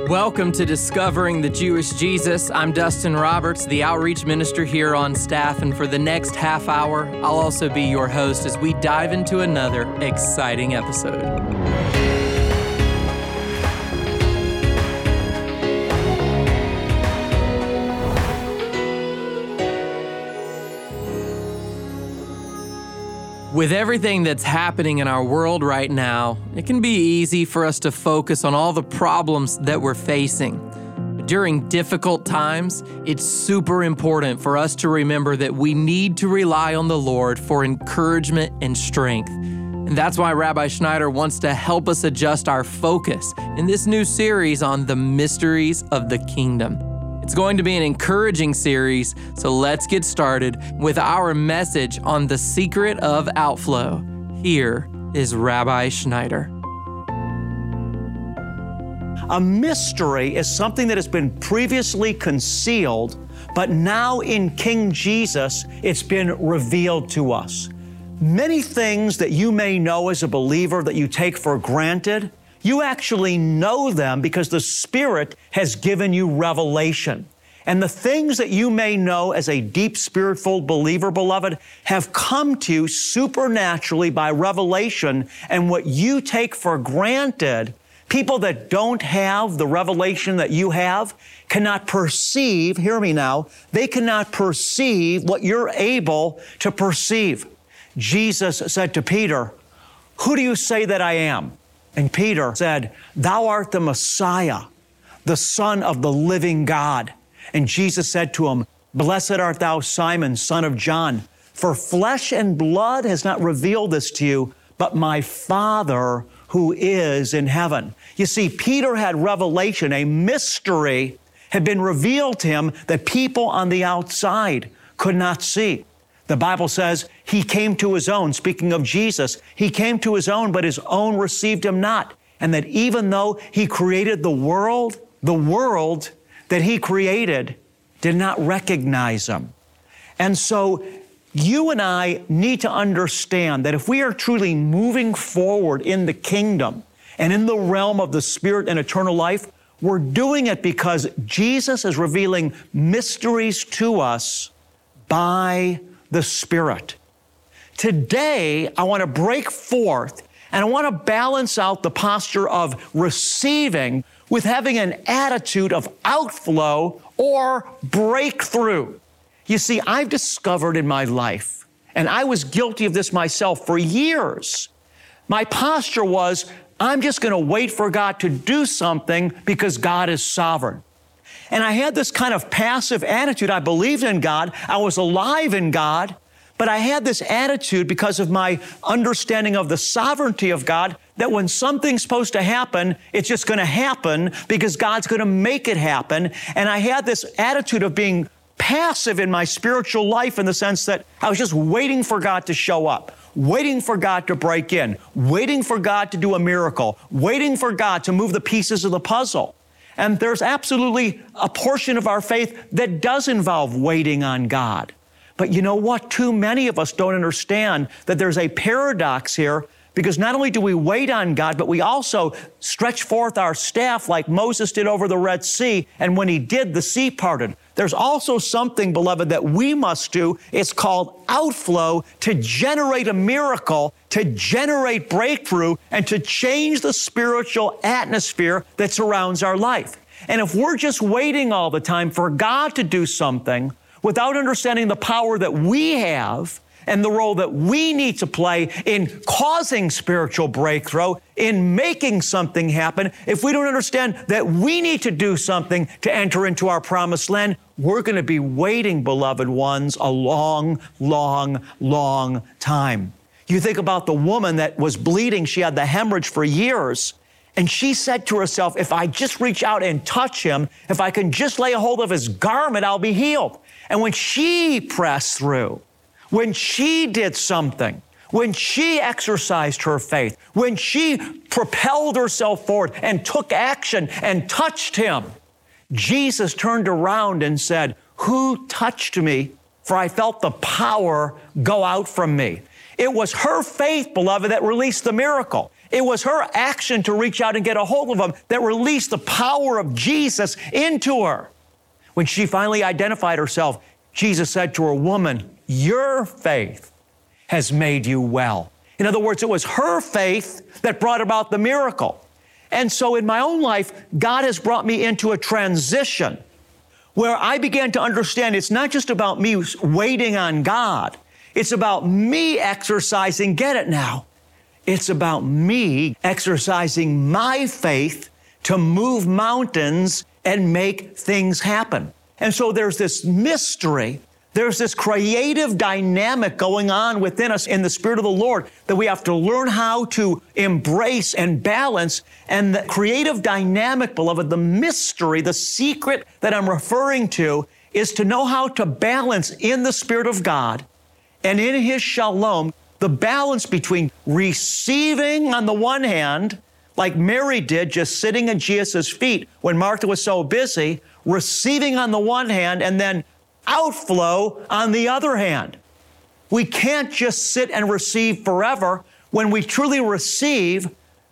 Welcome to Discovering the Jewish Jesus. I'm Dustin Roberts, the outreach minister here on staff, and for the next half hour, I'll also be your host as we dive into another exciting episode. With everything that's happening in our world right now, it can be easy for us to focus on all the problems that we're facing. During difficult times, it's super important for us to remember that we need to rely on the Lord for encouragement and strength. And that's why Rabbi Schneider wants to help us adjust our focus in this new series on the mysteries of the kingdom. It's going to be an encouraging series, so let's get started with our message on the secret of outflow. Here is Rabbi Schneider. A mystery is something that has been previously concealed, but now in King Jesus, it's been revealed to us. Many things that you may know as a believer that you take for granted, you actually know them because the Spirit has given you revelation. And the things that you may know as a deep spirit-filled believer, beloved, have come to you supernaturally by revelation. And what you take for granted, people that don't have the revelation that you have cannot perceive, hear me now, they cannot perceive what you're able to perceive. Jesus said to Peter, "Who do you say that I am?" And Peter said, "Thou art the Messiah, the Son of the living God." And Jesus said to him, "Blessed art thou, Simon, son of John, for flesh and blood has not revealed this to you, but my Father who is in heaven." You see, Peter had revelation, a mystery had been revealed to him that people on the outside could not see. The Bible says he came to his own, speaking of Jesus, he came to his own, but his own received him not. And that even though he created the world that he created did not recognize him. And so you and I need to understand that if we are truly moving forward in the kingdom and in the realm of the Spirit and eternal life, we're doing it because Jesus is revealing mysteries to us by the Spirit. Today, I want to break forth and I want to balance out the posture of receiving with having an attitude of outflow or breakthrough. You see, I've discovered in my life, and I was guilty of this myself for years, my posture was, I'm just going to wait for God to do something because God is sovereign. And I had this kind of passive attitude. I believed in God. I was alive in God. But I had this attitude because of my understanding of the sovereignty of God that when something's supposed to happen, it's just going to happen because God's going to make it happen. And I had this attitude of being passive in my spiritual life in the sense that I was just waiting for God to show up, waiting for God to break in, waiting for God to do a miracle, waiting for God to move the pieces of the puzzle. And there's absolutely a portion of our faith that does involve waiting on God. But you know what? Too many of us don't understand that there's a paradox here because not only do we wait on God, but we also stretch forth our staff like Moses did over the Red Sea. And when he did, the sea parted. There's also something, beloved, that we must do. It's called outflow to generate a miracle, to generate breakthrough, and to change the spiritual atmosphere that surrounds our life. And if we're just waiting all the time for God to do something without understanding the power that we have and the role that we need to play in causing spiritual breakthrough, in making something happen, if we don't understand that we need to do something to enter into our promised land, we're going to be waiting, beloved ones, a long, long, long time. You think about the woman that was bleeding. She had the hemorrhage for years. And she said to herself, if I just reach out and touch him, if I can just lay a hold of his garment, I'll be healed. And when she pressed through, when she did something, when she exercised her faith, when she propelled herself forward and took action and touched him, Jesus turned around and said, "Who touched me? For I felt the power go out from me." It was her faith, beloved, that released the miracle. It was her action to reach out and get a hold of him that released the power of Jesus into her. When she finally identified herself, Jesus said to her, "Woman, your faith has made you well." In other words, it was her faith that brought about the miracle. And so in my own life, God has brought me into a transition where I began to understand it's not just about me waiting on God. It's about me exercising, get it now. It's about me exercising my faith to move mountains and make things happen. And so there's this mystery. There's this creative dynamic going on within us in the Spirit of the Lord that we have to learn how to embrace and balance. And the creative dynamic, beloved, the mystery, the secret that I'm referring to is to know how to balance in the Spirit of God and in His shalom, the balance between receiving on the one hand, like Mary did, just sitting at Jesus' feet when Martha was so busy, receiving on the one hand, and then outflow on the other hand. We can't just sit and receive forever. When we truly receive,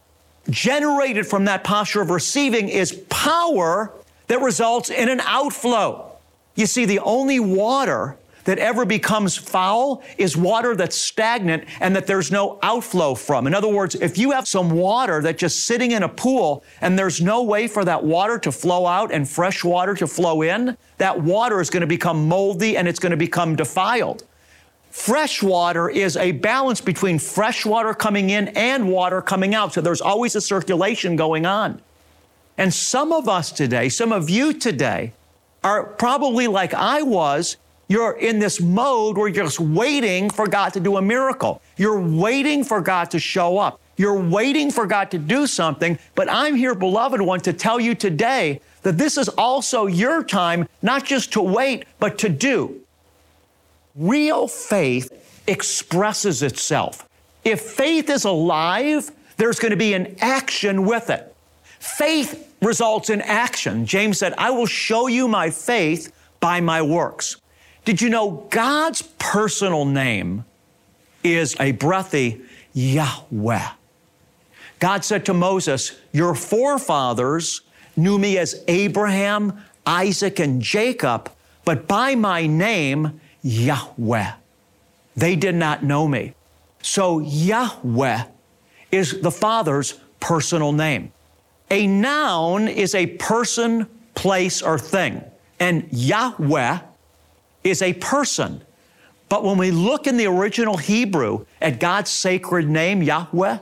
generated from that posture of receiving is power that results in an outflow. You see, the only water that ever becomes foul is water that's stagnant and that there's no outflow from. In other words, if you have some water that's just sitting in a pool and there's no way for that water to flow out and fresh water to flow in, that water is going to become moldy and it's going to become defiled. Fresh water is a balance between fresh water coming in and water coming out. So there's always a circulation going on. And some of us today, some of you today, are probably like I was. You're in this mode where you're just waiting for God to do a miracle. You're waiting for God to show up. You're waiting for God to do something. But I'm here, beloved one, to tell you today that this is also your time, not just to wait, but to do. Real faith expresses itself. If faith is alive, there's going to be an action with it. Faith results in action. James said, "I will show you my faith by my works." Did you know God's personal name is a breathy Yahweh? God said to Moses, "Your forefathers knew me as Abraham, Isaac, and Jacob, but by my name, Yahweh, they did not know me." So Yahweh is the Father's personal name. A noun is a person, place, or thing, and Yahweh is a person. But when we look in the original Hebrew at God's sacred name, Yahweh,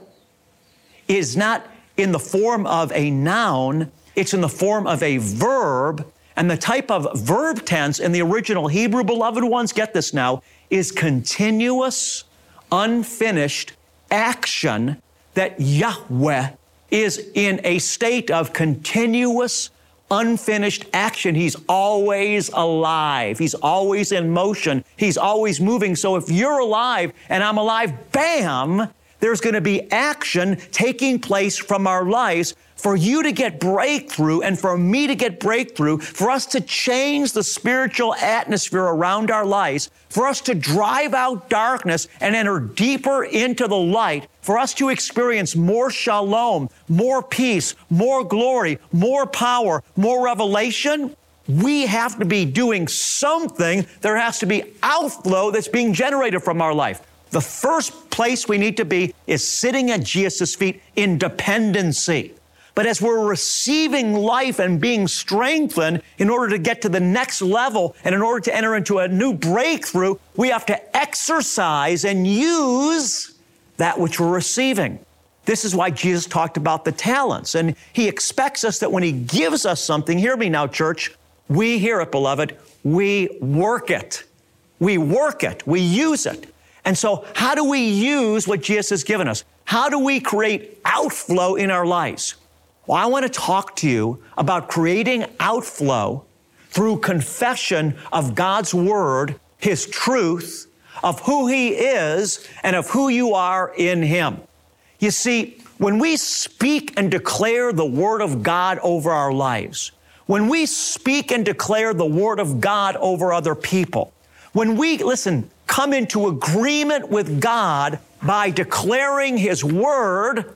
it is not in the form of a noun, it's in the form of a verb. And the type of verb tense in the original Hebrew, beloved ones, get this now, is continuous, unfinished action, that Yahweh is in a state of continuous, unfinished action. He's always alive. He's always in motion. He's always moving. So if you're alive and I'm alive, bam, there's going to be action taking place from our lives for you to get breakthrough and for me to get breakthrough, for us to change the spiritual atmosphere around our lives, for us to drive out darkness and enter deeper into the light, for us to experience more shalom, more peace, more glory, more power, more revelation. We have to be doing something. There has to be outflow that's being generated from our life. The first place we need to be is sitting at Jesus' feet in dependency. But as we're receiving life and being strengthened in order to get to the next level and in order to enter into a new breakthrough, we have to exercise and use that which we're receiving. This is why Jesus talked about the talents. And He expects us that when He gives us something, hear me now, church, we hear it, beloved, we work it. We work it. We use it. And so how do we use what Jesus has given us? How do we create outflow in our lives? Well, I want to talk to you about creating outflow through confession of God's Word, His truth, of who He is and of who you are in Him. You see, when we speak and declare the Word of God over our lives, when we speak and declare the Word of God over other people, when we, come into agreement with God by declaring His Word,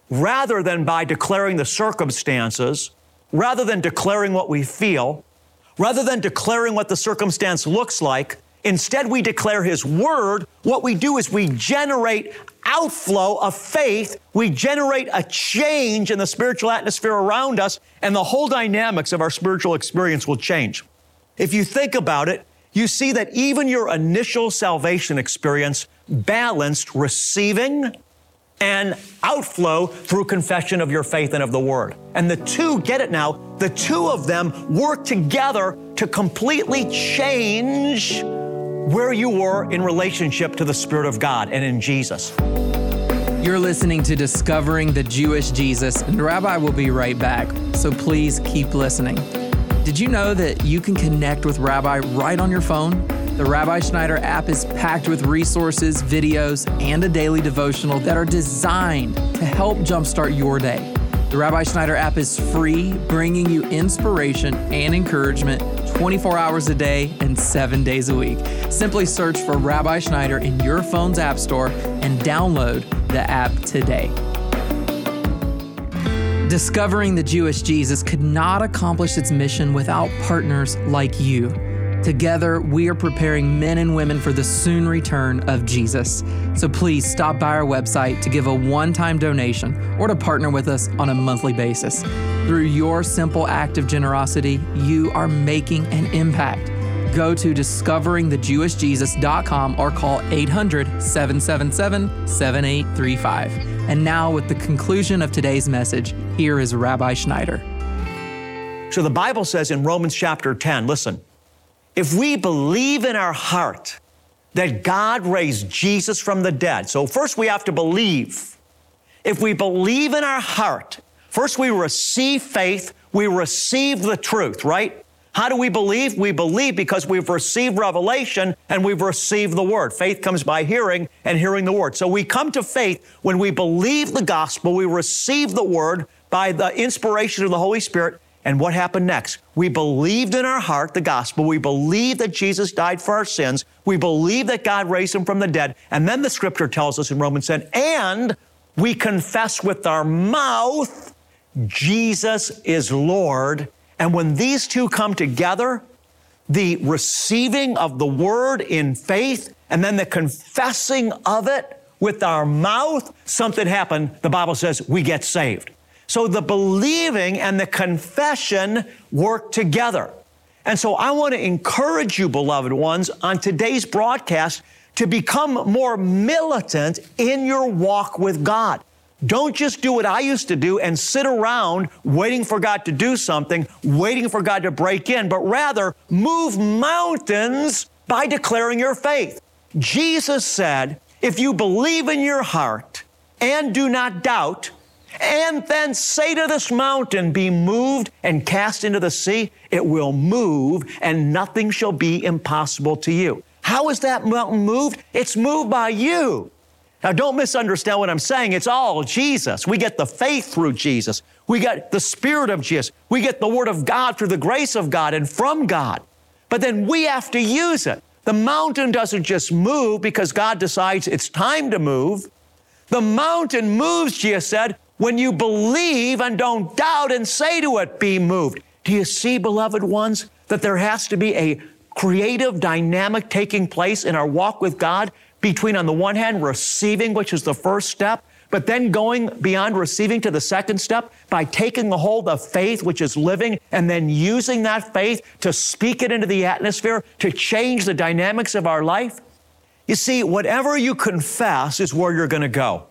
rather than by declaring the circumstances, rather than declaring what we feel, rather than declaring what the circumstance looks like, instead we declare His Word. What we do is we generate outflow of faith. We generate a change in the spiritual atmosphere around us, and the whole dynamics of our spiritual experience will change. If you think about it, you see that even your initial salvation experience balanced receiving and outflow through confession of your faith and of the Word. And the two, get it now, the two of them work together to completely change where you were in relationship to the Spirit of God and in Jesus. You're listening to Discovering the Jewish Jesus, and Rabbi will be right back, so please keep listening. Did you know that you can connect with Rabbi right on your phone? The Rabbi Schneider app is packed with resources, videos, and a daily devotional that are designed to help jumpstart your day. The Rabbi Schneider app is free, bringing you inspiration and encouragement 24 hours a day and 7 days a week. Simply search for Rabbi Schneider in your phone's app store and download the app today. Discovering the Jewish Jesus could not accomplish its mission without partners like you. Together, we are preparing men and women for the soon return of Jesus. So please stop by our website to give a one-time donation or to partner with us on a monthly basis. Through your simple act of generosity, you are making an impact. Go to discoveringthejewishjesus.com or call 800-777-7835. And now, with the conclusion of today's message, here is Rabbi Schneider. So the Bible says in Romans chapter 10, listen, if we believe in our heart that God raised Jesus from the dead, so first we have to believe. If we believe in our heart, first we receive faith, we receive the truth, right? How do we believe? We believe because we've received revelation and we've received the Word. Faith comes by hearing and hearing the Word. So we come to faith when we believe the gospel, we receive the Word by the inspiration of the Holy Spirit. And what happened next? We believed in our heart the gospel. We believed that Jesus died for our sins. We believed that God raised Him from the dead. And then the scripture tells us in Romans 10, and we confess with our mouth, Jesus is Lord. And when these two come together, the receiving of the Word in faith and then the confessing of it with our mouth, something happened. The Bible says we get saved. So the believing and the confession work together. And so I want to encourage you, beloved ones, on today's broadcast to become more militant in your walk with God. Don't just do what I used to do and sit around waiting for God to do something, waiting for God to break in, but rather move mountains by declaring your faith. Jesus said, if you believe in your heart and do not doubt, and then say to this mountain, be moved and cast into the sea, it will move and nothing shall be impossible to you. How is that mountain moved? It's moved by you. Now, don't misunderstand what I'm saying. It's all Jesus. We get the faith through Jesus. We get the Spirit of Jesus. We get the Word of God through the grace of God and from God. But then we have to use it. The mountain doesn't just move because God decides it's time to move. The mountain moves, Jesus said, when you believe and don't doubt and say to it, be moved. Do you see, beloved ones, that there has to be a creative dynamic taking place in our walk with God between, on the one hand, receiving, which is the first step, but then going beyond receiving to the second step by taking the hold of faith, which is living, and then using that faith to speak it into the atmosphere, to change the dynamics of our life? You see, whatever you confess is where you're going to go.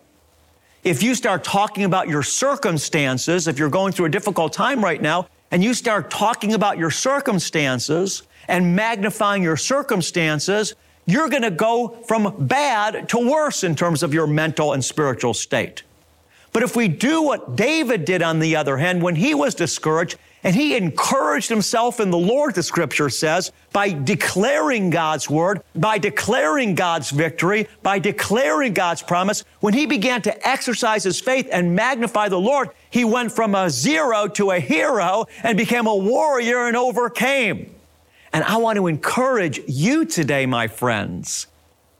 If you start talking about your circumstances, if you're going through a difficult time right now, and you start talking about your circumstances and magnifying your circumstances, you're going to go from bad to worse in terms of your mental and spiritual state. But if we do what David did, on the other hand, when he was discouraged, and he encouraged himself in the Lord, the scripture says, by declaring God's word, by declaring God's victory, by declaring God's promise, when he began to exercise his faith and magnify the Lord, he went from a zero to a hero and became a warrior and overcame. And I want to encourage you today, my friends,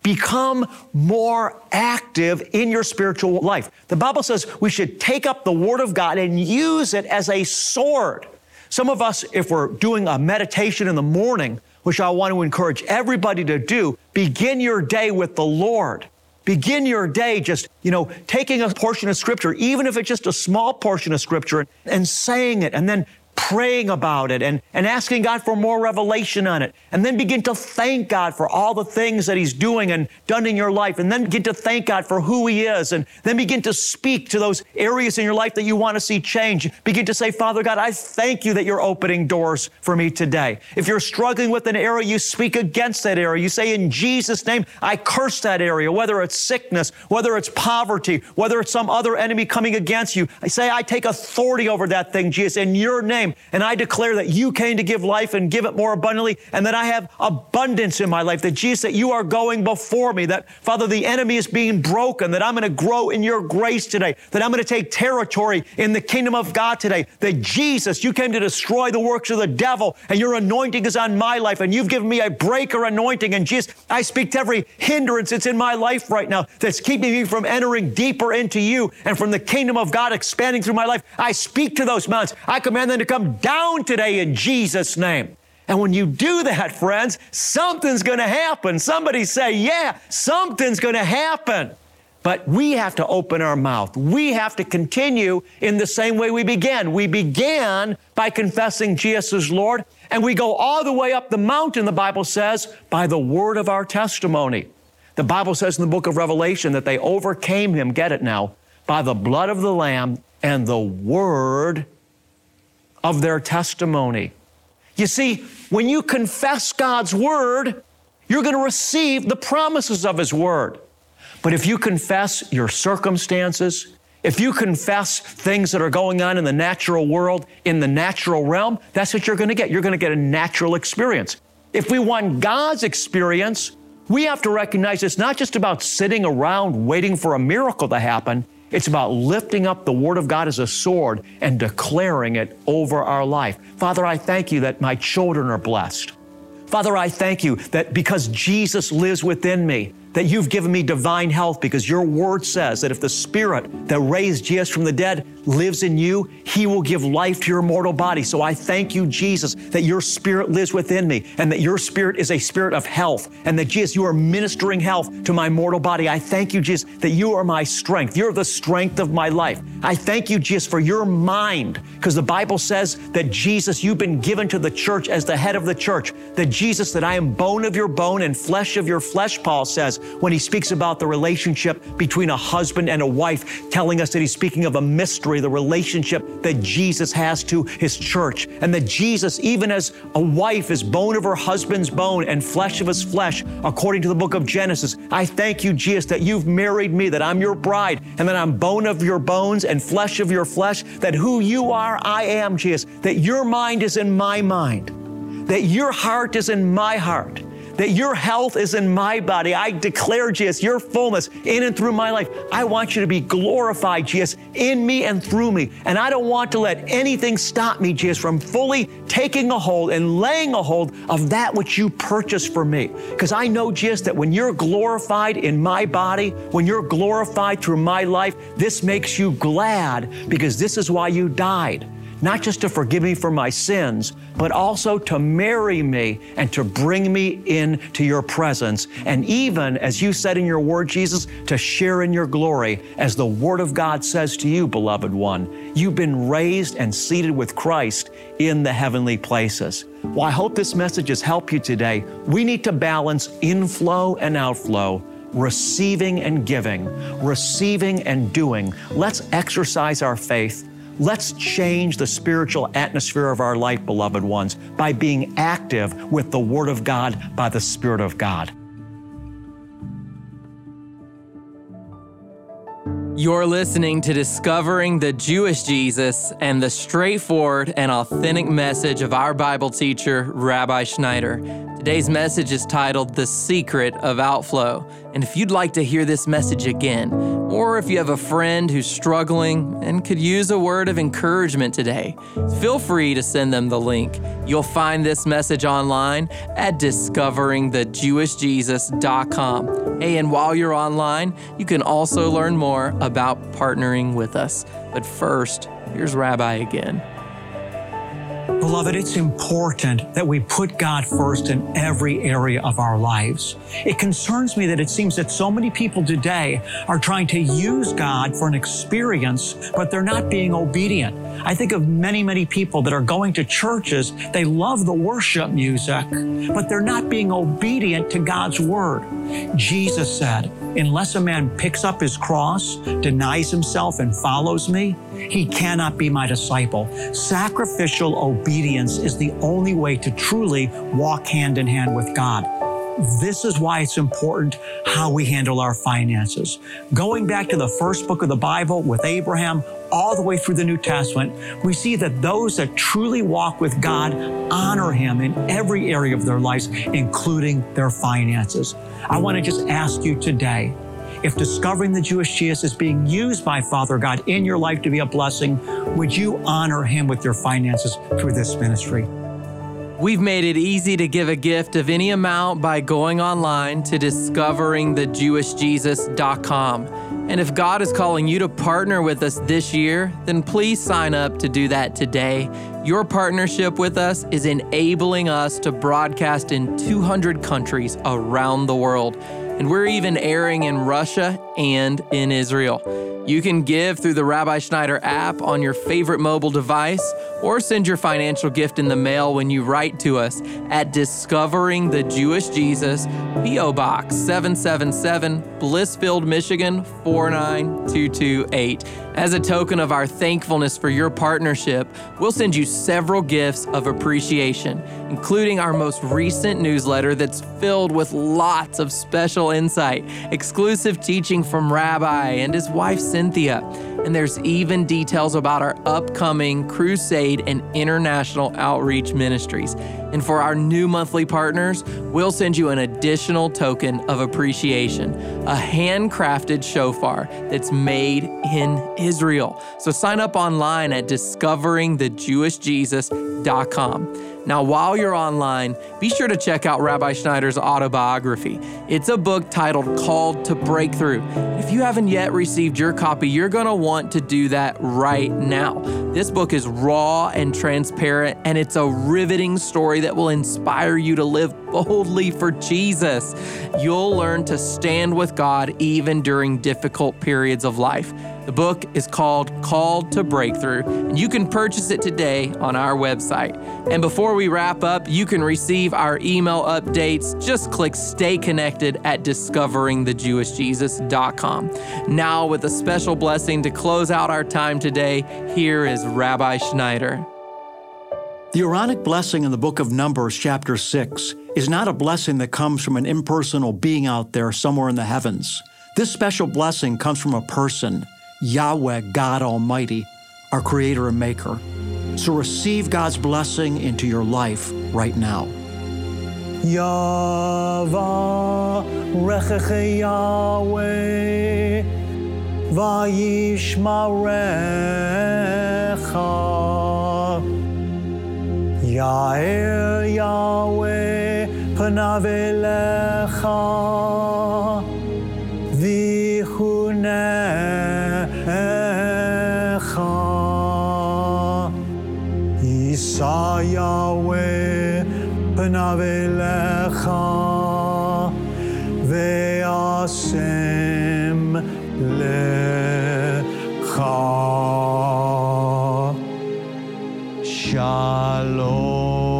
become more active in your spiritual life. The Bible says we should take up the Word of God and use it as a sword. Some of us, if we're doing a meditation in the morning, which I want to encourage everybody to do, begin your day with the Lord. Begin your day just, taking a portion of Scripture, even if it's just a small portion of Scripture, and saying it, and then praying about it and asking God for more revelation on it. And then begin to thank God for all the things that He's doing and done in your life. And then begin to thank God for who He is. And then begin to speak to those areas in your life that you want to see change. Begin to say, Father God, I thank you that you're opening doors for me today. If you're struggling with an area, you speak against that area. You say, in Jesus' name, I curse that area, whether it's sickness, whether it's poverty, whether it's some other enemy coming against you. I say, I take authority over that thing, Jesus, in your name. And I declare that you came to give life and give it more abundantly, and that I have abundance in my life, that Jesus, that you are going before me, that Father, the enemy is being broken, that I'm going to grow in your grace today, that I'm going to take territory in the kingdom of God today, that Jesus, you came to destroy the works of the devil, and your anointing is on my life, and you've given me a breaker anointing. And Jesus, I speak to every hindrance that's in my life right now that's keeping me from entering deeper into you and from the kingdom of God expanding through my life. I speak to those mountains. I command them to come down today in Jesus' name. And when you do that, friends, something's going to happen. Somebody say, yeah, something's going to happen. But we have to open our mouth. We have to continue in the same way we began. We began by confessing Jesus as Lord, and we go all the way up the mountain, the Bible says, by the word of our testimony. The Bible says in the book of Revelation that they overcame him, get it now, by the blood of the Lamb and the word of their testimony. You see, when you confess God's word, you're going to receive the promises of His word. But if you confess your circumstances, if you confess things that are going on in the natural world, in the natural realm, that's what you're going to get. You're going to get a natural experience. If we want God's experience, we have to recognize it's not just about sitting around waiting for a miracle to happen. It's about lifting up the Word of God as a sword and declaring it over our life. Father, I thank you that my children are blessed. Father, I thank you that because Jesus lives within me, that you've given me divine health, because your word says that if the Spirit that raised Jesus from the dead lives in you, He will give life to your mortal body. So I thank you, Jesus, that your Spirit lives within me and that your Spirit is a spirit of health, and that, Jesus, you are ministering health to my mortal body. I thank you, Jesus, that you are my strength. You're the strength of my life. I thank you, Jesus, for your mind, because the Bible says that, Jesus, you've been given to the church as the head of the church. That, Jesus, that I am bone of your bone and flesh of your flesh, Paul says, when he speaks about the relationship between a husband and a wife, telling us that he's speaking of a mystery, the relationship that Jesus has to his church. And that Jesus, even as a wife is bone of her husband's bone and flesh of his flesh, according to the book of Genesis, I thank you, Jesus, that you've married me, that I'm your bride, and that I'm bone of your bones and flesh of your flesh, that who you are, I am, Jesus, that your mind is in my mind, that your heart is in my heart, that your health is in my body. I declare, Jesus, your fullness in and through my life. I want you to be glorified, Jesus, in me and through me. And I don't want to let anything stop me, Jesus, from fully taking a hold and laying a hold of that which you purchased for me. Because I know, Jesus, that when you're glorified in my body, when you're glorified through my life, this makes you glad, because this is why you died. Not just to forgive me for my sins, but also to marry me and to bring me into your presence. And even, as you said in your word, Jesus, to share in your glory, as the word of God says to you, beloved one, you've been raised and seated with Christ in the heavenly places. Well, I hope this message has helped you today. We need to balance inflow and outflow, receiving and giving, receiving and doing. Let's exercise our faith. Let's change the spiritual atmosphere of our life, beloved ones, by being active with the Word of God, by the Spirit of God. You're listening to Discovering the Jewish Jesus and the straightforward and authentic message of our Bible teacher, Rabbi Schneider. Today's message is titled The Secret of Outflow. And if you'd like to hear this message again, Or if you have a friend who's struggling and could use a word of encouragement today, feel free to send them the link. You'll find this message online at discoveringthejewishjesus.com. Hey, and while you're online, you can also learn more about partnering with us. But first, here's Rabbi again. Beloved, it's important that we put God first in every area of our lives. It concerns me that it seems that so many people today are trying to use God for an experience, but they're not being obedient. I think of many people that are going to churches. They love the worship music, but they're not being obedient to God's word. Jesus said, unless a man picks up his cross, denies himself, and follows me, he cannot be my disciple. Sacrificial obedience is the only way to truly walk hand in hand with God. This is why it's important how we handle our finances. Going back to the first book of the Bible with Abraham, all the way through the New Testament, we see that those that truly walk with God honor Him in every area of their lives, including their finances. I want to just ask you today, if Discovering the Jewish Jesus is being used by Father God in your life to be a blessing, would you honor Him with your finances through this ministry? We've made it easy to give a gift of any amount by going online to discoveringthejewishjesus.com. And if God is calling you to partner with us this year, then please sign up to do that today. Your partnership with us is enabling us to broadcast in 200 countries around the world. And we're even airing in Russia and in Israel. You can give through the Rabbi Schneider app on your favorite mobile device, or send your financial gift in the mail when you write to us at Discovering the Jewish Jesus, P.O. Box 777, Blissfield, Michigan 49228. As a token of our thankfulness for your partnership, we'll send you several gifts of appreciation, including our most recent newsletter that's filled with lots of special insight, exclusive teaching from Rabbi and his wife Cynthia, and there's even details about our upcoming crusade and international outreach ministries. And for our new monthly partners, we'll send you an additional token of appreciation, a handcrafted shofar that's made in Israel. So sign up online at discoveringthejewishjesus.com. Now, while you're online, be sure to check out Rabbi Schneider's autobiography. It's a book titled Called to Breakthrough. If you haven't yet received your copy, you're going to want to do that right now. This book is raw and transparent, and it's a riveting story that will inspire you to live boldly for Jesus. You'll learn to stand with God even during difficult periods of life. The book is called Called to Breakthrough, and you can purchase it today on our website. And before we wrap up, you can receive our email updates. Just click Stay Connected at discoveringthejewishjesus.com. Now, with a special blessing to close out our time today, here is Rabbi Schneider. The Aaronic blessing in the book of Numbers, chapter 6, is not a blessing that comes from an impersonal being out there somewhere in the heavens. This special blessing comes from a person, Yahweh, God Almighty, our Creator and Maker. So receive God's blessing into your life right now. Yavarechecha Yahweh, vayishmarecha. Ya'er Yahweh panav elecha, vichunecha. Yisa Yahweh panav elecha, ve'asem lecha. Shalom.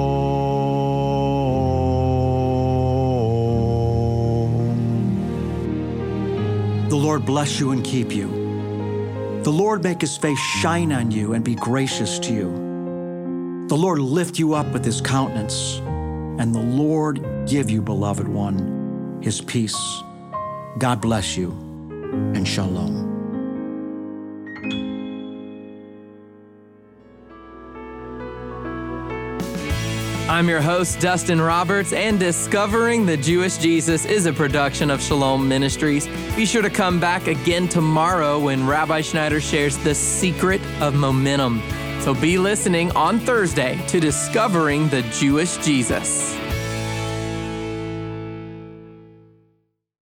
The Lord bless you and keep you. The Lord make His face shine on you and be gracious to you. The Lord lift you up with His countenance, and the Lord give you, beloved one, His peace. God bless you, and shalom. I'm your host, Dustin Roberts, and Discovering the Jewish Jesus is a production of Shalom Ministries. Be sure to come back again tomorrow when Rabbi Schneider shares the secret of momentum. So be listening on Thursday to Discovering the Jewish Jesus.